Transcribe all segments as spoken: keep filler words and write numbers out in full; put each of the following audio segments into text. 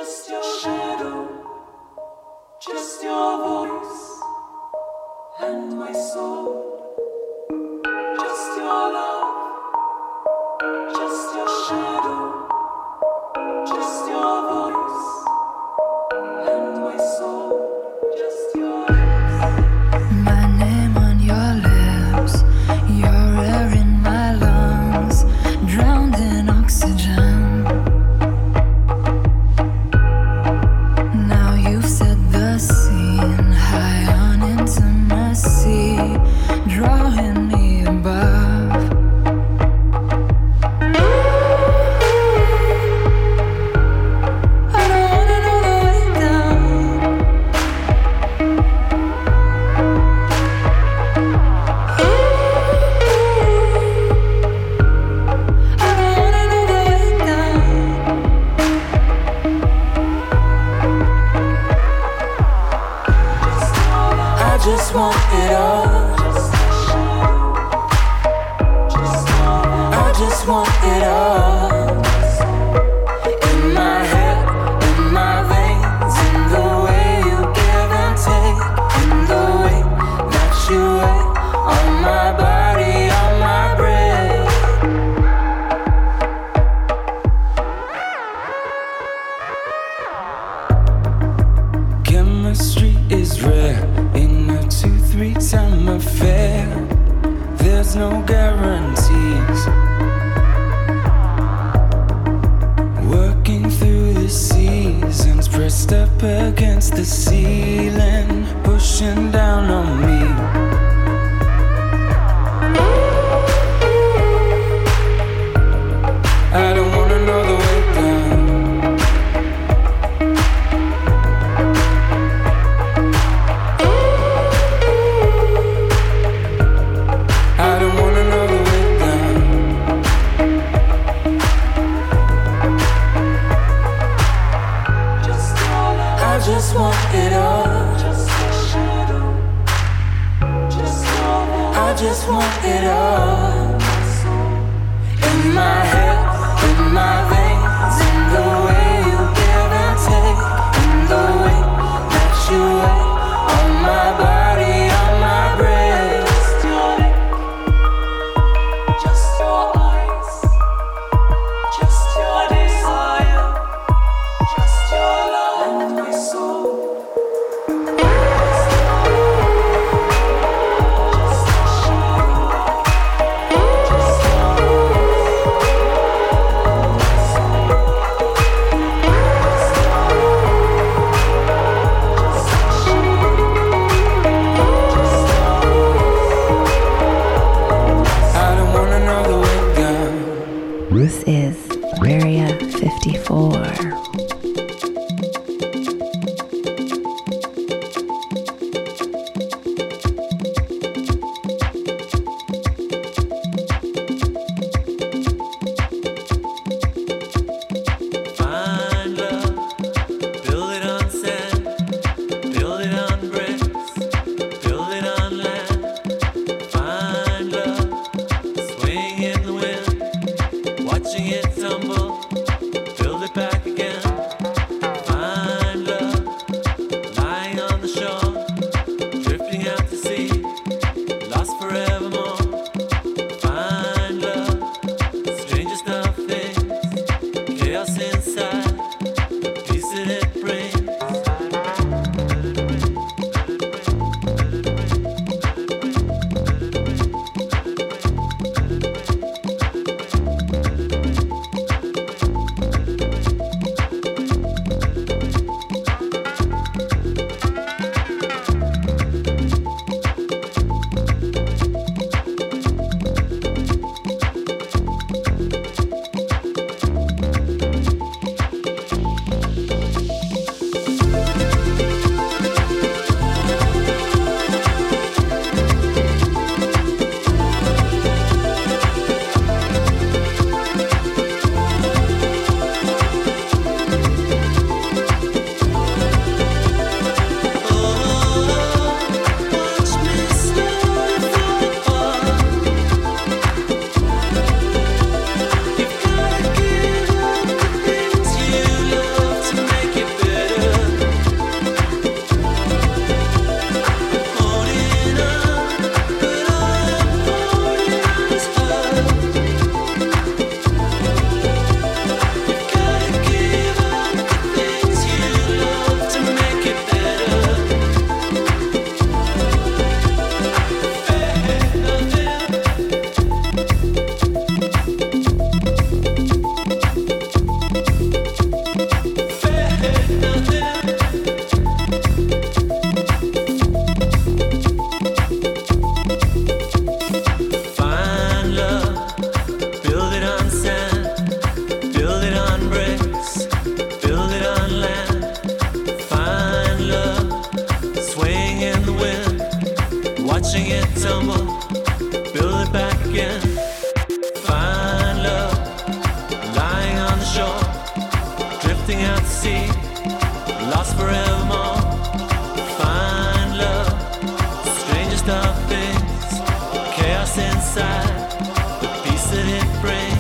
Just your shadow, just your voice, and my soul. Just your love, just your shadow, just your voice, and my soul. Just your lips. My name on your lips, your air in my lungs, drowned in oxygen. Now you've set the scene, high on intimacy, drawing me above. I don't wanna know the way down. I don't wanna know the way down. I just want it all. I just want it all. In my head, in my veins, in the way you give and take, in the way that you wait on my body, on my breath. Chemistry is rare in a two, three time affair. There's no guarantees. Working through the seasons, pressed up against the ceiling, pushing down on me. I don't wanna know the way down. I don't wanna know the way down. I just want it all. I just want it all. In my head, in my veins, in the way you give and take, in the way that you wait on my body, on my breast. Just your eyes, just your desire, just your love and my soul. Ruth is Area fifty-four. Find love, build it on sand, build it on bricks, build it on land. Find love, swing in the wind, watching it tumble, build it back again. tumble, build it back again. Find love, lying on the shore, drifting out to sea, lost forevermore. Find love, strangest of things, chaos inside, the peace that it brings.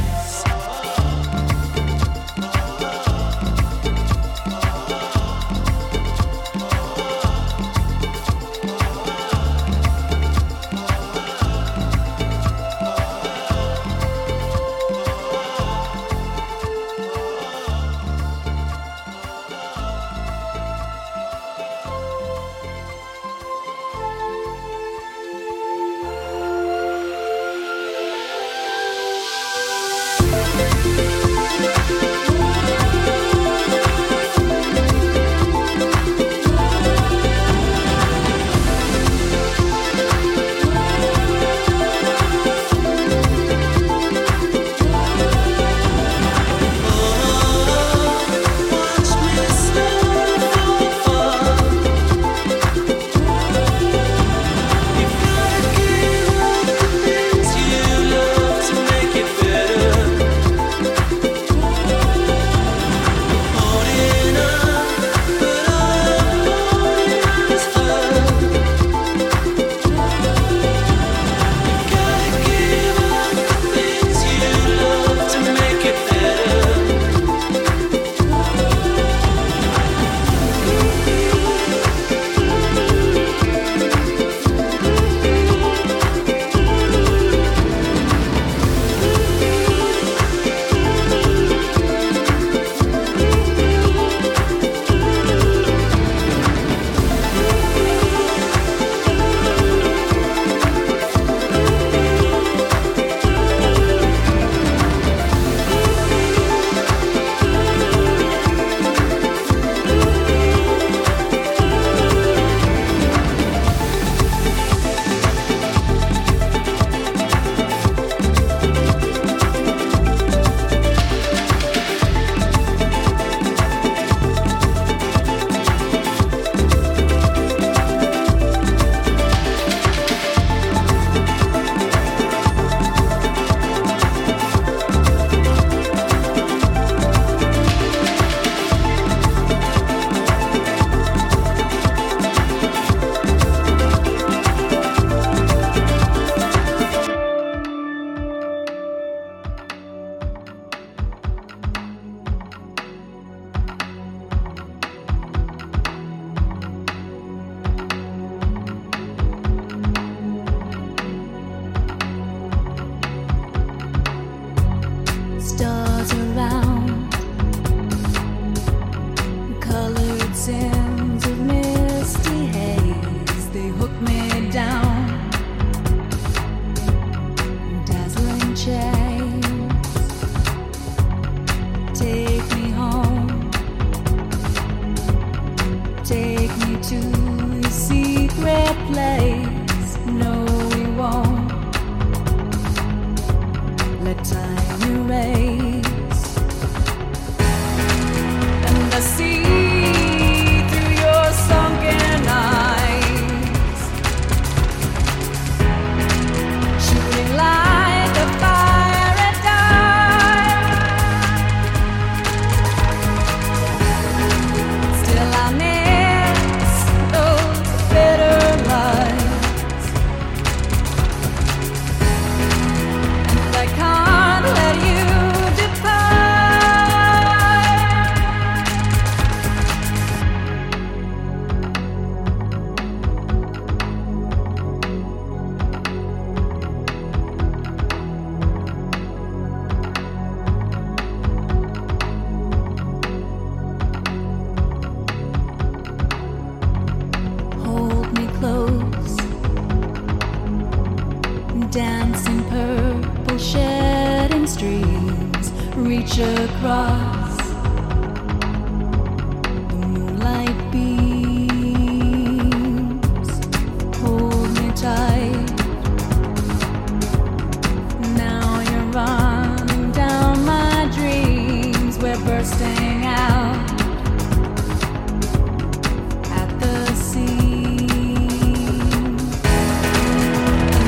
Stars around, colored sands of misty haze, they hook me down, dazzling chains, take me home, take me to a secret place. No, we won't let time erase. And I see through your sunken eyes, shooting like a fire at dawn. Still I miss those bitter lights, and I can't let you dancing purple shedding streams reach across the moonlight beams. Hold me tight, now you're running down my dreams. We're bursting out at the seams.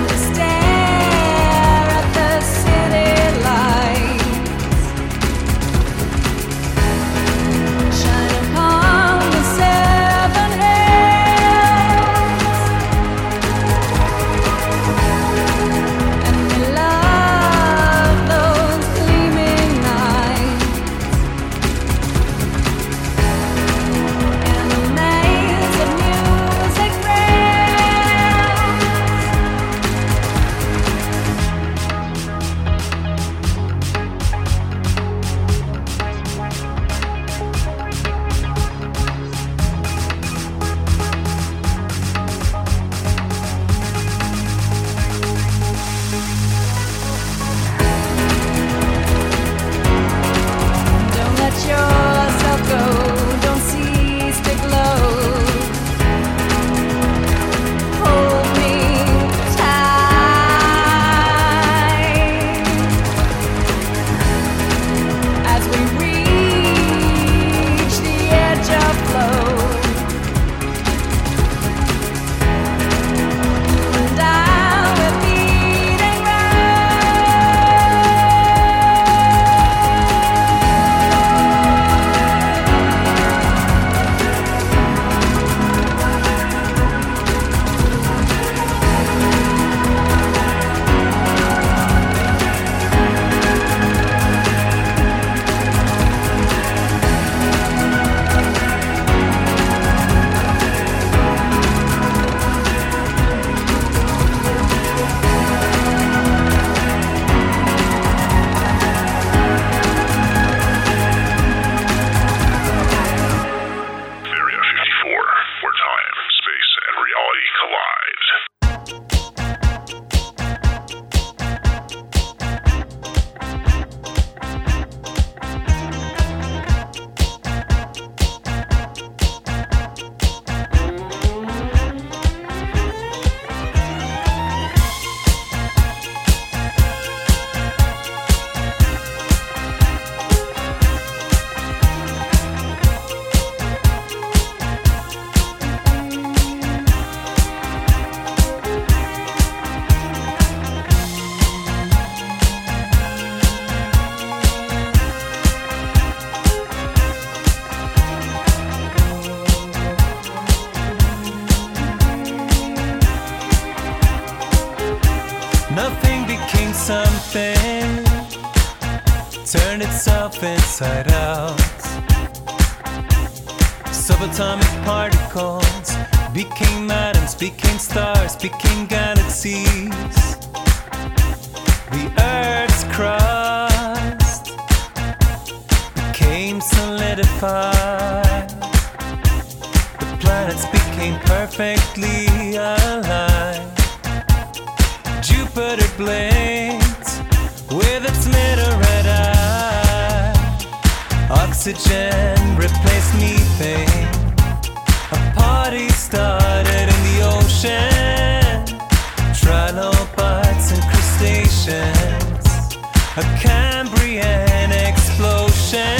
inside out. Subatomic particles became atoms, became stars, became galaxies. The Earth's crust became solidified. The planets became perfectly aligned. Jupiter blinked with its little red eye. Oxygen replaced methane. A party started in the ocean. Trilobites and crustaceans. A Cambrian explosion.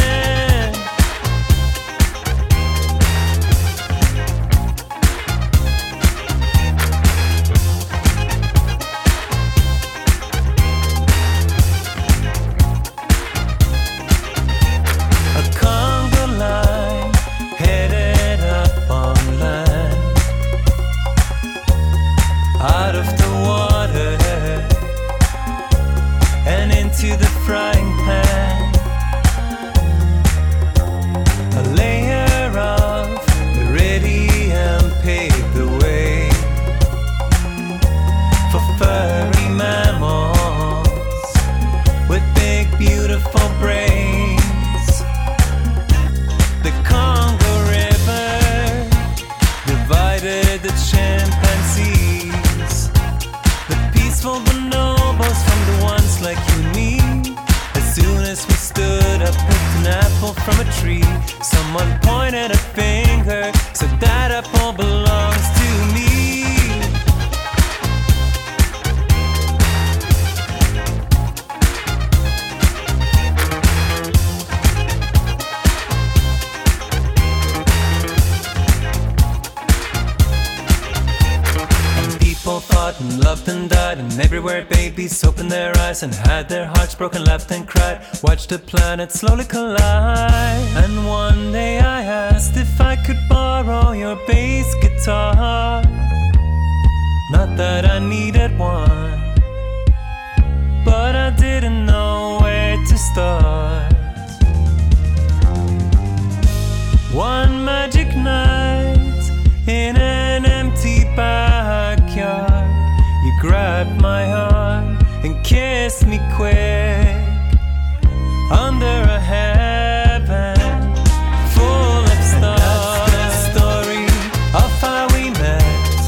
To the frying pan, a layer of iridium paved the way for furry mammals with big beautiful brains. The Congo River divided the chimpanzees, the peaceful bonobos from the ones like you and me. As soon as we stood up, picked an apple from a tree. Someone pointed a finger, said that apple belongs to me. People fought and loved and died, and everywhere babies opened their eyes and had their hearts broken, laughed and cried. Watched the planet slowly collide. And one day I asked if I could borrow your bass guitar. Not that I needed one, but I didn't know where to start. One magic night in an empty backyard, you grabbed my arm and kissed me quick under a heaven full of stars. That's the story of how we met,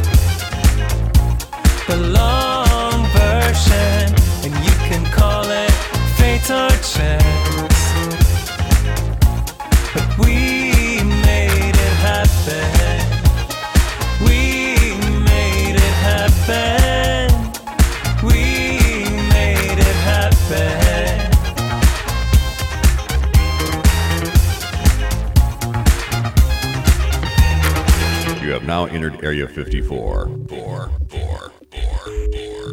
the long version, and you can call it fate or chance. But we made it happen. We made it happen. We made it happen. You have now entered Area fifty-four. Four, four, four, four.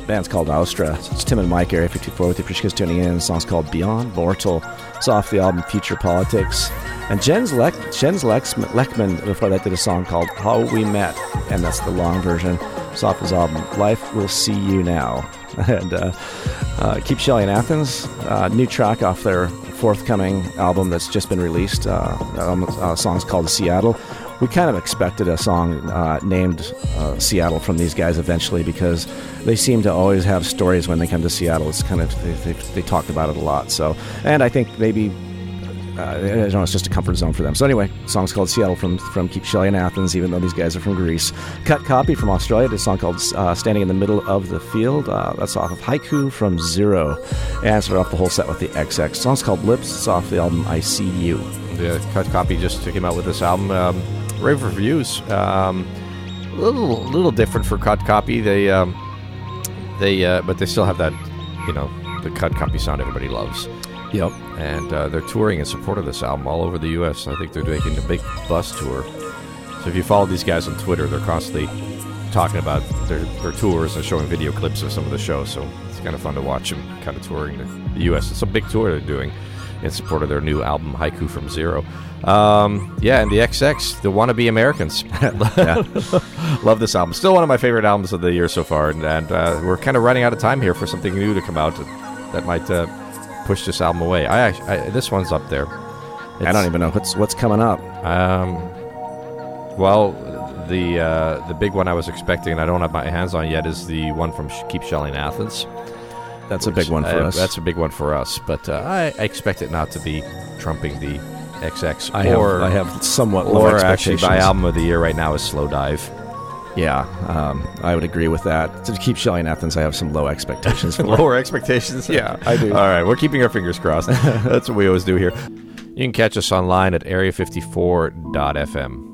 band's called Austra. It's Tim and Mike, Area fifty-four, with you. Appreciate you guys tuning in. The song's called Beyond Mortal. It's off the album Future Politics. And Jens, Lek- Jens Lex- Lekman, before that, did a song called How We Met, and that's the long version. It's off his album Life Will See You Now. And uh, uh, Keep Shelly in Athens, uh, new track off their forthcoming album that's just been released. Uh, um, uh, song's called Seattle. We kind of expected a song uh, named uh, Seattle from these guys eventually, because they seem to always have stories when they come to Seattle. It's kind of, they, they, they talked about it a lot. So, and I think maybe, uh, I don't know, it's just a comfort zone for them. So anyway, the song's called Seattle from, from Keep Shelly in Athens, even though these guys are from Greece. Cut Copy from Australia did a song called uh, Standing in the Middle of the Field. Uh, that's off of Haiku from Zero. And started off the whole set with the X X. The song's called Lips. It's off the album I See You. Yeah, Cut Copy just came out with this album. Um, rave reviews. Um, a little, little different for Cut Copy. They, um, they, uh, but they still have that, you know, the Cut Copy sound everybody loves. Yep. And uh, they're touring in support of this album all over the U S I think they're making a big bus tour. So if you follow these guys on Twitter, they're constantly talking about their, their tours and showing video clips of some of the shows. So it's kind of fun to watch them kind of touring the, the U S It's a big tour they're doing in support of their new album, Haiku from Zero. Um, yeah, and the X X, the Wannabe Americans. Love this album. Still one of my favorite albums of the year so far. And, and uh, we're kind of running out of time here for something new to come out that, that might uh, push this album away. I, actually, I This one's up there. It's, I don't even know what's what's coming up. Um, well, the uh, the big one I was expecting, and I don't have my hands on yet, is the one from Keep Shelly in Athens. That's which, a big one for uh, us. That's a big one for us, but uh, I, I expect it not to be trumping the X X. I or, have, I have somewhat low or expectations. actually, my album of the year right now is Slow Dive. Yeah, um, I would agree with that. To Keep Shelly in Athens, I have some low expectations. For Lower expectations? Yeah, I do. All right, we're keeping our fingers crossed. That's what we always do here. You can catch us online at area fifty-four dot f m.